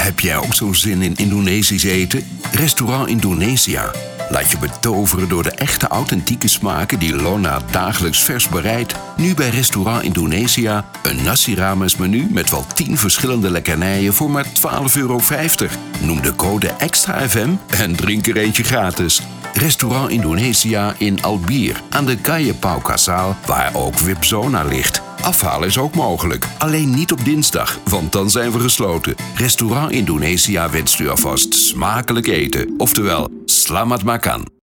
Heb jij ook zo'n zin in Indonesisch eten? Restaurant Indonesia. Laat je betoveren door de echte authentieke smaken die Lorna dagelijks vers bereidt. Nu bij Restaurant Indonesia een nasi rames menu met wel 10 verschillende lekkernijen voor maar €12,50. Noem de code extra FM en drink er eentje gratis. Restaurant Indonesia in Albier aan de Calle Pau Casal, waar ook Wipzona ligt. Afhalen is ook mogelijk, alleen niet op dinsdag, want dan zijn we gesloten. Restaurant Indonesia wenst u alvast smakelijk eten, oftewel selamat makan.